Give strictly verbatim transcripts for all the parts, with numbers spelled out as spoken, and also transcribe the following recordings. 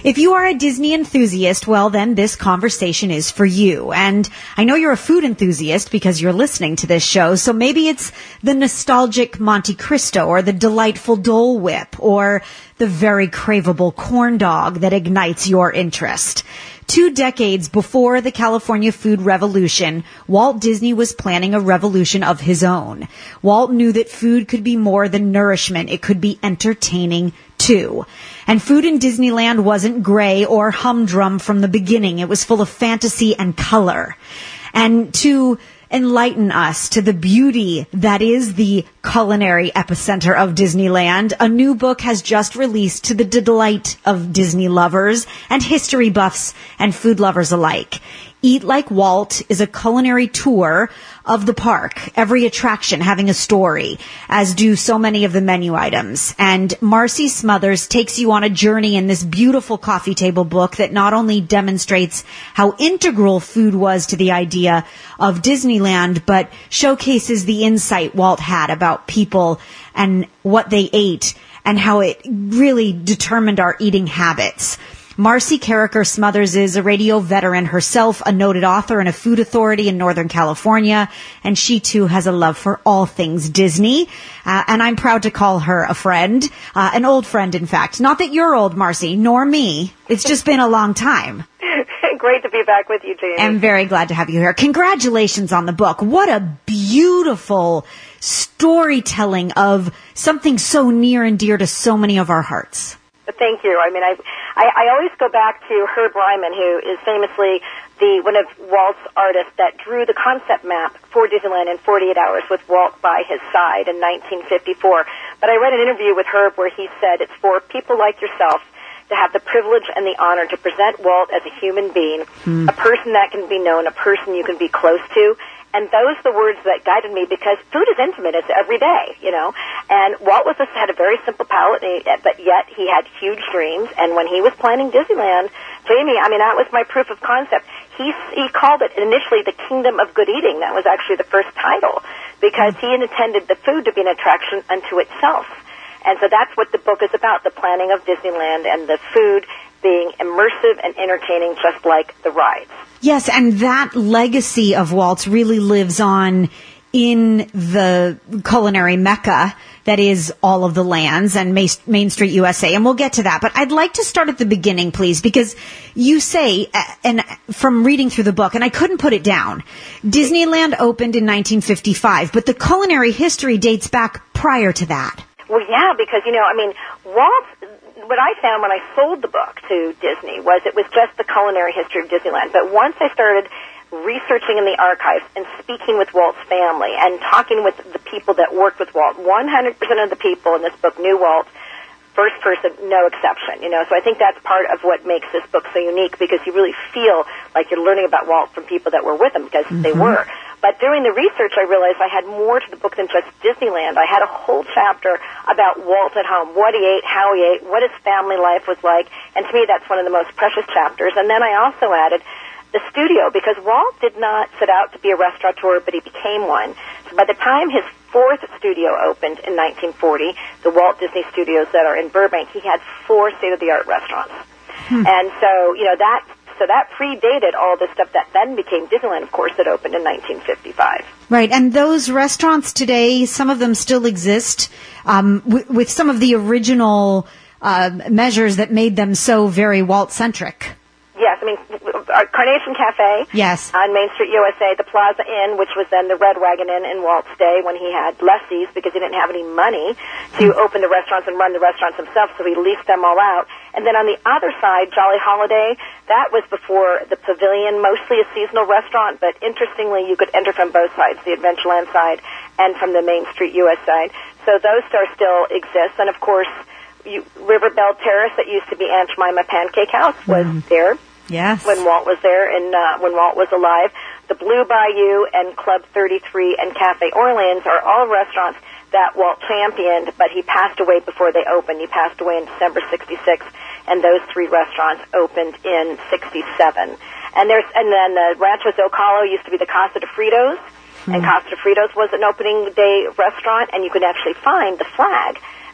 If you are a Disney enthusiast, well, then this conversation is for you. And I know you're a food enthusiast because you're listening to this show, so maybe it's the nostalgic Monte Cristo or the delightful Dole Whip or the very craveable corn dog that ignites your interest. Two decades before the California Food Revolution, Walt Disney was planning a revolution of his own. Walt knew that food could be more than nourishment. It could be entertaining, too. And food in Disneyland wasn't gray or humdrum from the beginning. It was full of fantasy and color. And to enlighten us to the beauty that is the culinary epicenter of Disneyland, a new book has just released to the delight of Disney lovers and history buffs and food lovers alike. Eat Like Walt is a culinary tour of the park, every attraction having a story, as do so many of the menu items. And Marcy Smothers takes you on a journey in this beautiful coffee table book that not only demonstrates how integral food was to the idea of Disneyland, but showcases the insight Walt had about people and what they ate and how it really determined our eating habits. Marcy Carricker Smothers is a radio veteran herself, a noted author and a food authority in Northern California, and she too has a love for all things Disney. Uh, and I'm proud to call her a friend, uh, an old friend, in fact. Not that you're old, Marcy, nor me. It's just been a long time. Great to be back with you, Jamie. I'm very glad to have you here. Congratulations on the book. What a beautiful storytelling of something so near and dear to so many of our hearts. Thank you. I mean, I, I I always go back to Herb Ryman, who is famously the one of Walt's artists that drew the concept map for Disneyland in forty-eight hours with Walt by his side in nineteen fifty-four. But I read an interview with Herb where he said it's for people like yourself to have the privilege and the honor to present Walt as a human being, hmm. a person that can be known, a person you can be close to. And those are the words that guided me, because food is intimate. It's every day, you know. And Walt was just, had a very simple palate, and he, but yet he had huge dreams. And when he was planning Disneyland, Jamie, I mean, that was my proof of concept. He, he called it initially the Kingdom of Good Eating. That was actually the first title, because he intended the food to be an attraction unto itself. And so that's what the book is about, the planning of Disneyland and the food being immersive and entertaining, just like the rides. Yes, and that legacy of Walt's really lives on in the culinary mecca that is all of the lands and Main Street U S A, and we'll get to that. But I'd like to start at the beginning, please, because you say, and from reading through the book, and I couldn't put it down, Disneyland opened in nineteen fifty-five, but the culinary history dates back prior to that. Well, yeah, because, you know, I mean, Walt, what I found when I sold the book to Disney was it was just the culinary history of Disneyland. But once I started researching in the archives and speaking with Walt's family and talking with the people that worked with Walt, one hundred percent of the people in this book knew Walt, first person, no exception, you know. So I think that's part of what makes this book so unique, because you really feel like you're learning about Walt from people that were with him, because mm-hmm. they were. But during the research, I realized I had more to the book than just Disneyland. I had a whole chapter about Walt at home, what he ate, how he ate, what his family life was like, and to me that's one of the most precious chapters. And then I also added the studio, because Walt did not set out to be a restaurateur, but he became one. So by the time his fourth studio opened in nineteen forty, the Walt Disney Studios that are in Burbank, he had four state-of-the-art restaurants. Hmm. And so, you know, that so that predated all the stuff that then became Disneyland, of course, that opened in nineteen fifty-five. Right, and those restaurants today, some of them still exist, um, w- with some of the original uh, measures that made them so very Walt-centric. Yes, I mean, Carnation Cafe yes. on Main Street U S A, the Plaza Inn, which was then the Red Wagon Inn in Walt's day when he had lessees because he didn't have any money to mm. open the restaurants and run the restaurants himself, so he leased them all out. And then on the other side, Jolly Holiday, that was before the Pavilion, mostly a seasonal restaurant, but interestingly, you could enter from both sides, the Adventureland side and from the Main Street U S side. So those stores still exist. And of course, You, River Belle Terrace, that used to be Aunt Jemima Pancake House, was mm. there. Yes. When Walt was there and uh, when Walt was alive. The Blue Bayou and Club thirty-three and Cafe Orleans are all restaurants that Walt championed, but he passed away before they opened. He passed away in December sixty-six, and those three restaurants opened in sixty-seven. And there's and then the Rancho Zocalo used to be the Casa de Fritos, mm. and Casa de Fritos was an opening day restaurant, and you could actually find the flag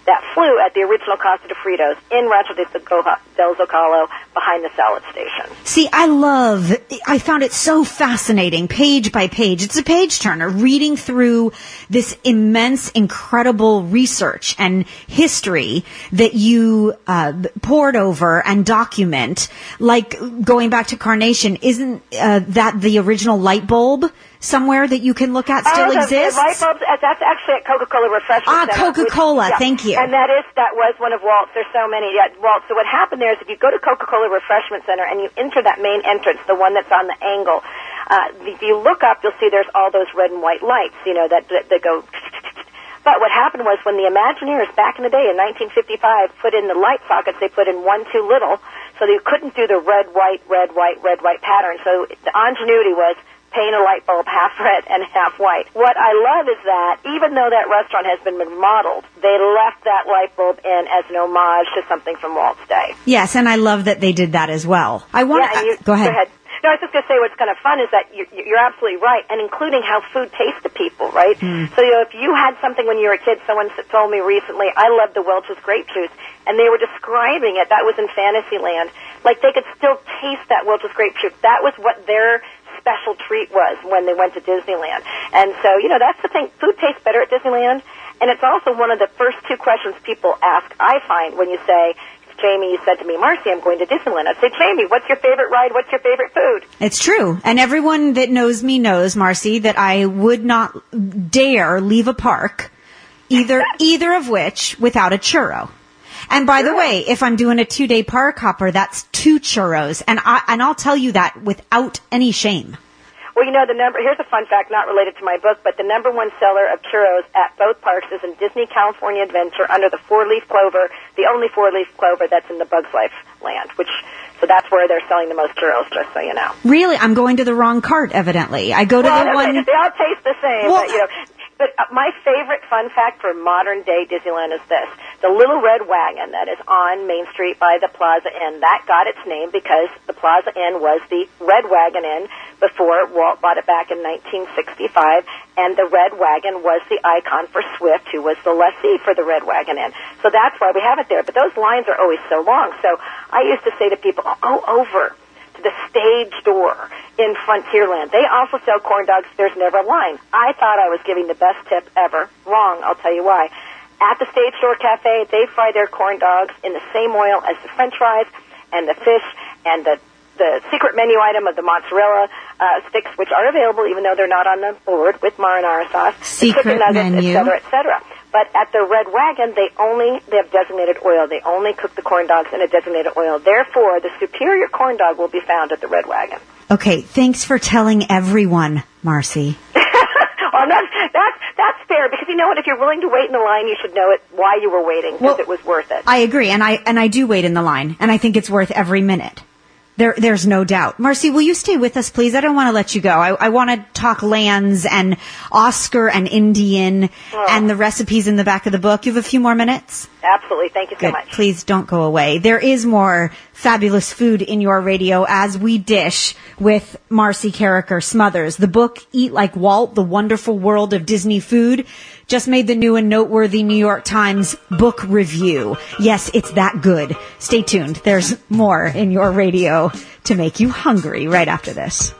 that flew at the original Costa de Fritos in Rancho del Zocalo behind the salad station. See, I love, I found it so fascinating, page by page. It's a page turner, reading through this immense, incredible research and history that you uh, poured over and document. Like, going back to Carnation, isn't uh, that the original light bulb somewhere that you can look at still oh, the, exists? The light bulbs, uh, that's actually at Coca-Cola Refreshment Ah, Center. Coca-Cola, Which, yeah. thank you. And that is, that was one of Walt's. There's so many. Yeah, Walt. So what happened there is if you go to Coca-Cola Refreshment Center and you enter that main entrance, the one that's on the angle, uh, if you look up, you'll see there's all those red and white lights, you know, that, that, that go... But what happened was when the Imagineers back in the day in nineteen fifty-five put in the light sockets, they put in one too little, so you couldn't do the red, white, red, white, red, white pattern. So the ingenuity was paint a light bulb half red and half white. What I love is that even though that restaurant has been remodeled, they left that light bulb in as an homage to something from Walt's day. Yes, and I love that they did that as well. I want yeah, to... You, uh, go ahead. Go ahead. No, I was just going to say what's kind of fun is that you're, you're absolutely right, and including how food tastes to people, right? Mm. So, you know, if you had something when you were a kid, someone told me recently, I love the Welch's grape juice, and they were describing it. That was in Fantasyland. Like, they could still taste that Welch's grape juice. That was what their special treat was when they went to Disneyland. And so, you know, that's the thing. Food tastes better at Disneyland, and it's also one of the first two questions people ask, I find, when you say, Jamie, you said to me, Marcy, I'm going to Disneyland. I said, Jamie, what's your favorite ride? What's your favorite food? It's true. And everyone that knows me knows, Marcy, that I would not dare leave a park, either either of which, without a churro. And by the way, if I'm doing a two-day park hopper, that's two churros. And, I, and I'll tell you that without any shame. Well, you know, the number, here's a fun fact not related to my book, but the number one seller of churros at both parks is in Disney California Adventure under the four-leaf clover, the only four-leaf clover that's in the Bugs Life land, which, so that's where they're selling the most churros, just so you know. Really? I'm going to the wrong cart, evidently. I go to well, the one... They all taste the same, well, but, you know... But my favorite fun fact for modern-day Disneyland is this. The Little Red Wagon that is on Main Street by the Plaza Inn, that got its name because the Plaza Inn was the Red Wagon Inn before Walt bought it back in nineteen sixty-five, and the Red Wagon was the icon for Swift, who was the lessee for the Red Wagon Inn. So that's why we have it there. But those lines are always so long. So I used to say to people, oh, over to the stage door in Frontierland. They also sell corn dogs. There's never a line. I thought I was giving the best tip ever. Wrong. I'll tell you why. At the Stage Door Cafe, they fry their corn dogs in the same oil as the French fries and the fish and the the secret menu item of the mozzarella uh, sticks, which are available even though they're not on the board with marinara sauce, secret the chicken nuggets, menu, et cetera, et cetera. But at the Red Wagon, they only they have designated oil. They only cook the corn dogs in a designated oil. Therefore, the superior corn dog will be found at the Red Wagon. Okay, thanks for telling everyone, Marcy. Well, that's, that's, that's fair, because you know what? If you're willing to wait in the line, you should know it why you were waiting, because well, it was worth it. I agree, and I and I do wait in the line, and I think it's worth every minute. There, there's no doubt. Marcy, will you stay with us, please? I don't want to let you go. I, I want to talk lands and Oscar and Indian oh. and the recipes in the back of the book. You have a few more minutes? Absolutely. Thank you so Good. much. Please don't go away. There is more fabulous food in your radio as we dish with Marcy Carricker Smothers. The book, Eat Like Walt, The Wonderful World of Disney Food, just made the new and noteworthy New York Times book review. Yes, it's that good. Stay tuned. There's more in your radio to make you hungry right after this.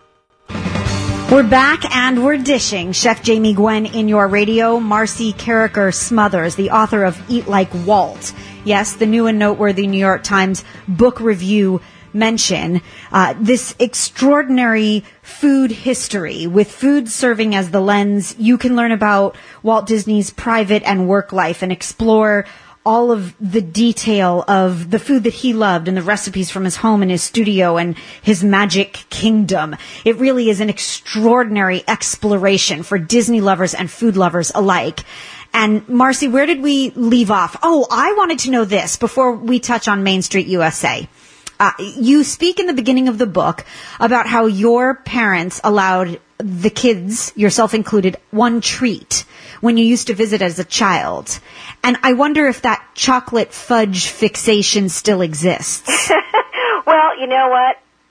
We're back and we're dishing. Chef Jamie Gwen in your radio. Marcy Carricker Smothers, the author of Eat Like Walt. Yes, the new and noteworthy New York Times book review mention. Uh, this extraordinary food history with food serving as the lens. You can learn about Walt Disney's private and work life and explore all of the detail of the food that he loved and the recipes from his home and his studio and his magic kingdom. It really is an extraordinary exploration for Disney lovers and food lovers alike. And Marcy, where did we leave off? Oh, I wanted to know this before we touch on Main Street U S A. Uh, you speak in the beginning of the book about how your parents allowed the kids, yourself included, one treat when you used to visit as a child. And I wonder if that chocolate fudge fixation still exists. Well, you know what?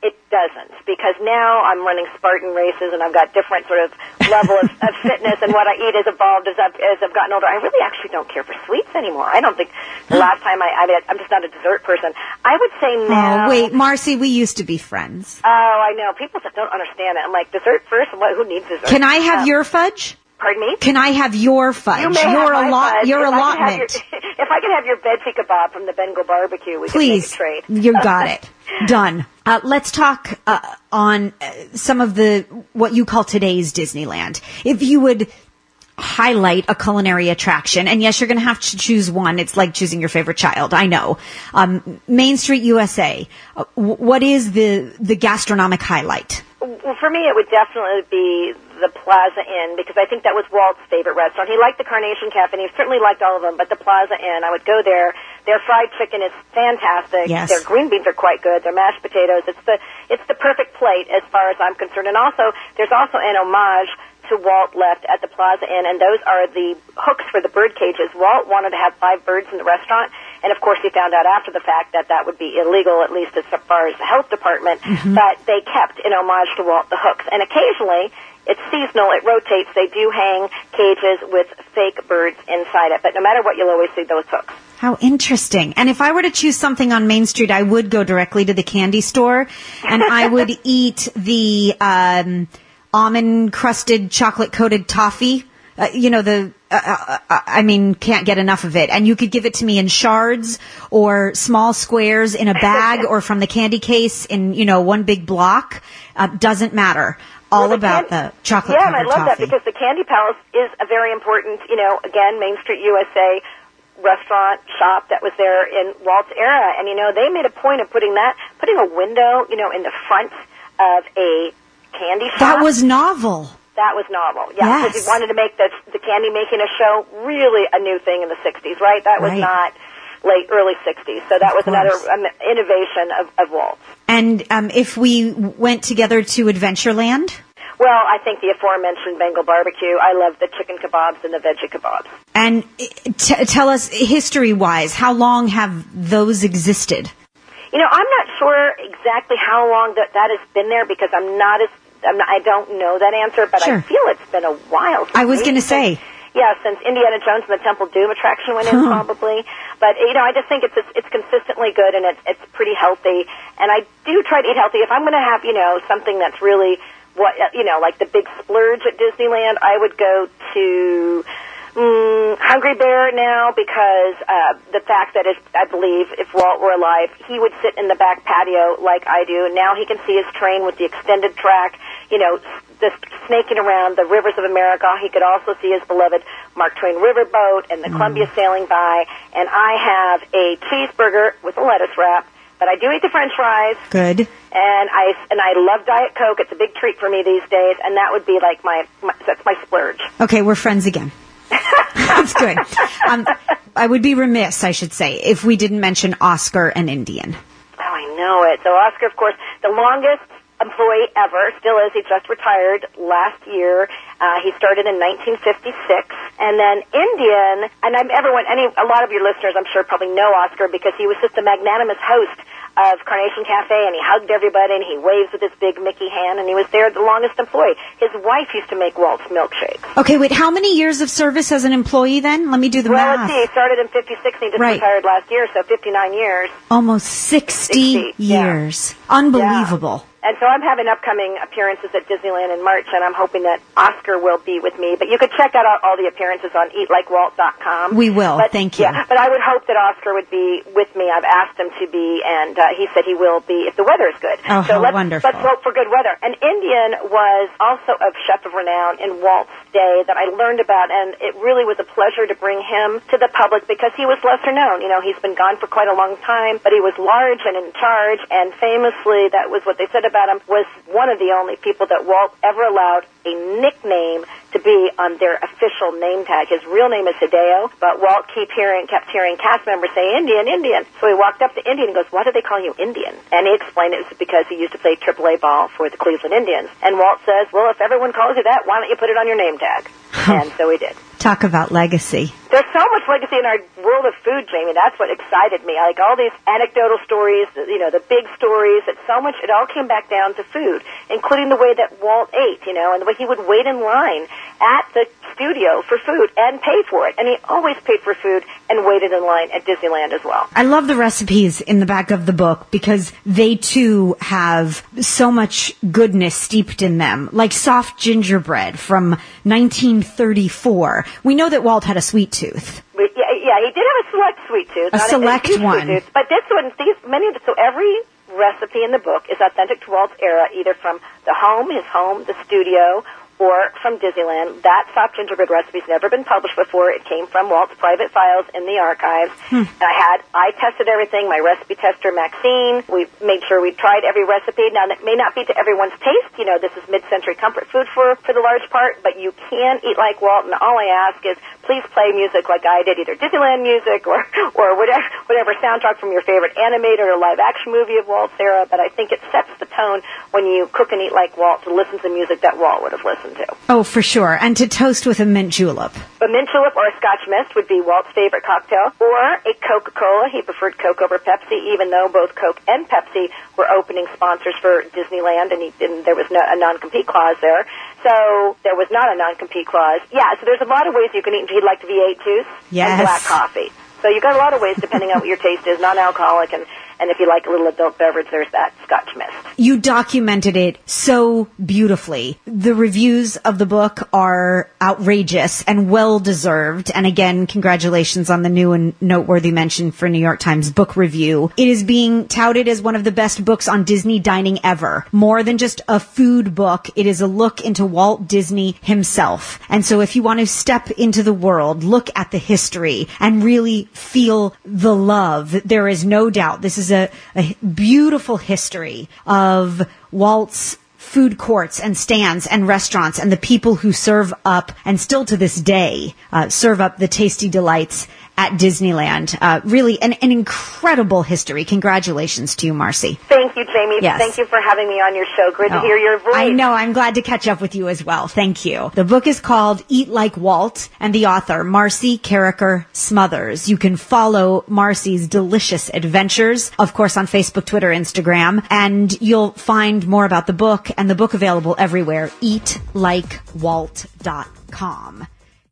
it doesn't, because now I'm running Spartan races and I've got different sort of level of, of fitness, and what I eat has evolved as I've, as I've gotten older. I really actually don't care for sweets anymore. I don't think the last time I, I mean, I'm just not a dessert person. I would say now. Oh, wait, Marcy, we used to be friends. Oh, I know. People just don't understand it. I'm like, dessert first? What, who needs dessert? Can I have um, your fudge? Pardon me? Can I have your fudge? You may your have my allot- fudge. Your if allotment. I your, if I could have your veggie kebab from the Bengal barbecue, we Please, could make a trade. You got it. Done. Uh, let's talk uh, on uh, some of the what you call today's Disneyland. If you would highlight a culinary attraction, and yes, you're going to have to choose one. It's like choosing your favorite child. I know. Um, Main Street U S A. Uh, w- what is the the gastronomic highlight? Well, for me, it would definitely be the Plaza Inn, because I think that was Walt's favorite restaurant. He liked the Carnation Cafe, and he certainly liked all of them, but the Plaza Inn, I would go there. Their fried chicken is fantastic. Yes. Their green beans are quite good. Their mashed potatoes, it's the it's the perfect plate as far as I'm concerned. And also, there's also an homage to Walt left at the Plaza Inn, and those are the hooks for the bird cages. Walt wanted to have five birds in the restaurant, and of course he found out after the fact that that would be illegal, at least as far as the health department, mm-hmm. but they kept in homage to Walt the hooks. And occasionally, it's seasonal, it rotates, they do hang cages with fake birds inside it, but no matter what, you'll always see those hooks. How interesting. And if I were to choose something on Main Street, I would go directly to the candy store, and I would eat the um, almond-crusted, chocolate-coated toffee. Uh, you know, the, uh, uh, I mean, can't get enough of it. And you could give it to me in shards or small squares in a bag or from the candy case in, you know, one big block. Uh, doesn't matter. All well, the about can- the chocolate yeah, covered and I love toffee. that, because the Candy Palace is a very important, you know, again, Main Street U S A restaurant, shop that was there in Walt's era. And, you know, they made a point of putting that, putting a window, you know, in the front of a candy shop. That was novel. That was novel, yeah, because Yes. he wanted to make the, the candy making a show really a new thing in the sixties, right? That was Right. not late, early sixties. So that Of was another course. um, innovation of, of Walt's. And um, if we went together to Adventureland? Well, I think the aforementioned Bengal barbecue. I love the chicken kebabs and the veggie kebabs. And t- tell us, history-wise, how long have those existed? You know, I'm not sure exactly how long that, that has been there, because I'm not as, I'm not, I don't know that answer, but Sure. I feel it's been a while. I was going to since- say. Yeah, since Indiana Jones and the Temple Doom attraction went in, probably. But, you know, I just think it's it's, it's consistently good, and it's it's pretty healthy. And I do try to eat healthy. If I'm going to have, you know, something that's really, what you know, like the big splurge at Disneyland, I would go to mm, Hungry Bear now, because uh, the fact that if, I believe if Walt were alive, he would sit in the back patio like I do. Now he can see his train with the extended track, you know, just snaking around the rivers of America. He could also see his beloved Mark Twain riverboat and the mm. Columbia sailing by. And I have a cheeseburger with a lettuce wrap, but I do eat the French fries. Good. And I and I love Diet Coke. It's a big treat for me these days, and that would be like my, my that's my splurge. Okay, we're friends again. That's good. Um, I would be remiss, I should say, if we didn't mention Oscar and Indian. Oh, I know it. So Oscar, of course, the longest employee ever, still is. He just retired last year. Uh, he started in nineteen fifty-six. And then Indian, and I'm everyone, any, a lot of your listeners, I'm sure, probably know Oscar, because he was just a magnanimous host of Carnation Cafe, and he hugged everybody, and he waves with his big Mickey hand, and he was there the longest employee. His wife used to make Walt's milkshakes. Okay, wait, how many years of service as an employee then? Let me do the well, math. Well, let's see, he started in fifty-six, and he just right. retired last year, so fifty-nine years. Almost sixty, sixty years. Yeah. Unbelievable. Yeah. And so I'm having upcoming appearances at Disneyland in March, and I'm hoping that Oscar will be with me. But you could check out all the appearances on eat like walt dot com. We will. But, Thank you. Yeah, but I would hope that Oscar would be with me. I've asked him to be, and uh, he said he will be if the weather is good. Oh, so how let's, wonderful. let's hope for good weather. And Indian was also a chef of renown in Walt's day that I learned about, and it really was a pleasure to bring him to the public because he was lesser known. You know, he's been gone for quite a long time, but he was large and in charge, and famously, that was what they said about him, was one of the only people that Walt ever allowed a nickname to be on their official name tag. His real name is Hideo, but Walt keep hearing, kept hearing cast members say, Indian, Indian. So he walked up to Indian and goes, why do they call you Indian? And he explained it was because he used to play triple A ball for the Cleveland Indians. And Walt says, well, if everyone calls you that, why don't you put it on your name tag? And so he did. Talk about legacy. There's so much legacy in our world of food, Jamie. That's what excited me. Like all these anecdotal stories, you know, the big stories, that so much, it all came back down to food, including the way that Walt ate, you know, and the way he would wait in line at the studio for food and pay for it. And he always paid for food and waited in line at Disneyland as well. I love the recipes in the back of the book because they too have so much goodness steeped in them, like soft gingerbread from nineteen thirty-four. We know that Walt had a sweet tooth. We, yeah, yeah, he did have a select sweet tooth. A not select a, a one. Sweet tooth, but this one, these, many of the, so every recipe in the book is authentic to Walt's era, either from the home, his home, the studio, or from Disneyland. That soft gingerbread recipe's never been published before. It came from Walt's private files in the archives. Hmm. And I had, I tested everything, my recipe tester, Maxine. We made sure we tried every recipe. Now, that may not be to everyone's taste. You know, this is mid-century comfort food for, for the large part, but you can eat like Walt, and all I ask is please play music like I did, either Disneyland music or, or whatever, whatever soundtrack from your favorite animated or live-action movie of Walt's era. But I think it sets the tone when you cook and eat like Walt to listen to music that Walt would have listened to. Oh, for sure. And to toast with a mint julep. A mint julep or a Scotch mist would be Walt's favorite cocktail, or a Coca-Cola. He preferred Coke over Pepsi, even though both Coke and Pepsi were opening sponsors for Disneyland, and he didn't, there was no, a non-compete clause there. So there was not a non-compete clause. Yeah, so there's a lot of ways you can eat. He'd like V eight juice yes. and black coffee. So you've got a lot of ways depending on what your taste is, non-alcoholic, and, and if you like a little adult beverage, there's that Scotch mist. You documented it so beautifully. The reviews of the book are outrageous and well-deserved. And again, congratulations on the new and noteworthy mention for New York Times Book Review. It is being touted as one of the best books on Disney dining ever. More than just a food book, it is a look into Walt Disney himself. And so if you want to step into the world, look at the history, and really feel the love, there is no doubt this is a, a beautiful history of Walt's food courts and stands and restaurants and the people who serve up, and still to this day, uh, serve up the tasty delights at Disneyland. Uh, really an, an incredible history. Congratulations to you, Marcy. Thank you, Jamie. Yes. Thank you for having me on your show. Great oh, to hear your voice. I know. I'm glad to catch up with you as well. Thank you. The book is called Eat Like Walt, and the author, Marcy Carriker Smothers. You can follow Marcy's delicious adventures, of course, on Facebook, Twitter, Instagram, and you'll find more about the book, and the book available everywhere, eat like walt dot com.